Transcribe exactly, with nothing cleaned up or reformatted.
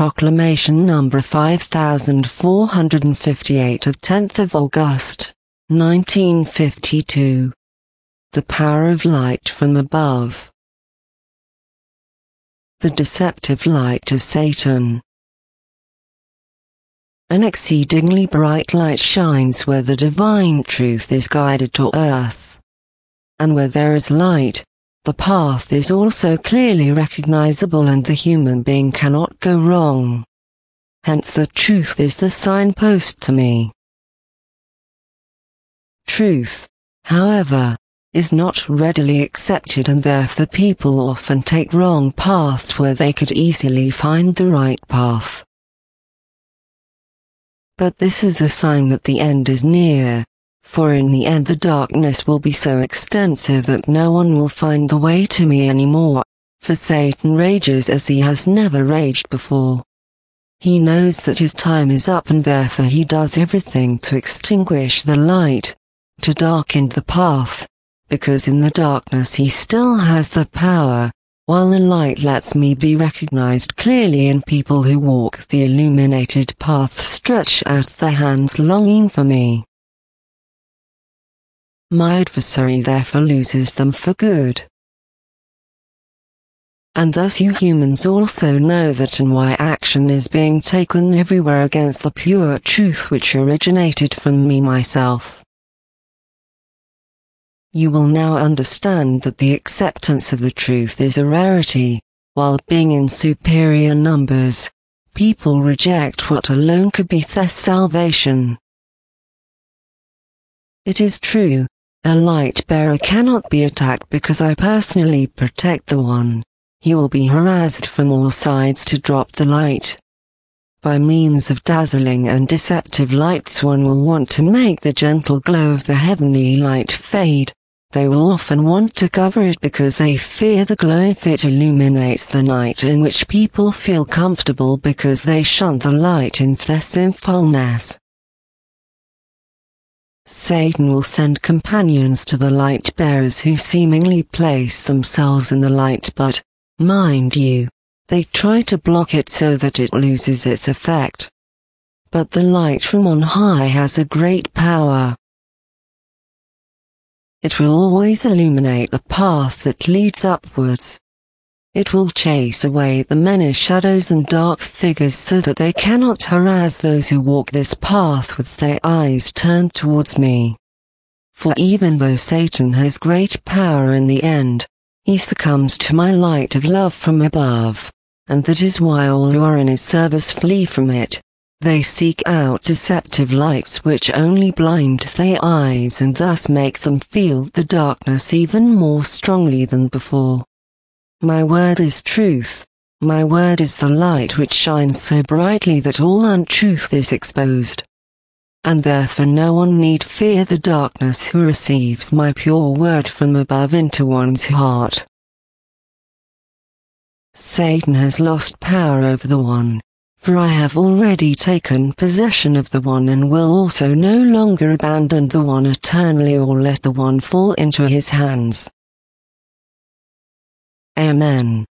Proclamation number five thousand four hundred fifty-eight of tenth of August, nineteen fifty-two. The power of light from above. The deceptive light of Satan. An exceedingly bright light shines where the divine truth is guided to earth. And where there is light, the path is also clearly recognizable and the human being cannot go wrong. Hence the truth is the signpost to me. Truth, however, is not readily accepted and therefore people often take wrong paths where they could easily find the right path. But this is a sign that the end is near, for in the end the darkness will be so extensive that no one will find the way to me anymore, for Satan rages as he has never raged before. He knows that his time is up and therefore he does everything to extinguish the light, to darken the path, because in the darkness he still has the power, while the light lets me be recognized clearly and people who walk the illuminated path stretch out their hands longing for me. My adversary therefore loses them for good. And thus you humans also know that and why action is being taken everywhere against the pure truth which originated from me myself. You will now understand that the acceptance of the truth is a rarity, while being in superior numbers, people reject what alone could be their salvation. It is true, a light bearer cannot be attacked because I personally protect the one. He will be harassed from all sides to drop the light. By means of dazzling and deceptive lights one will want to make the gentle glow of the heavenly light fade. They will often want to cover it because they fear the glow if it illuminates the night in which people feel comfortable because they shun the light in their sinfulness. Satan will send companions to the light bearers who seemingly place themselves in the light but, mind you, they try to block it so that it loses its effect. But the light from on high has a great power. It will always illuminate the path that leads upwards. It will chase away the many shadows and dark figures so that they cannot harass those who walk this path with their eyes turned towards me. For even though Satan has great power in the end, he succumbs to my light of love from above, and that is why all who are in his service flee from it. They seek out deceptive lights which only blind their eyes and thus make them feel the darkness even more strongly than before. My word is truth, my word is the light which shines so brightly that all untruth is exposed. And therefore no one need fear the darkness who receives my pure word from above into one's heart. Satan has lost power over the one. For I have already taken possession of the one and will also no longer abandon the one eternally or let the one fall into his hands. Amen.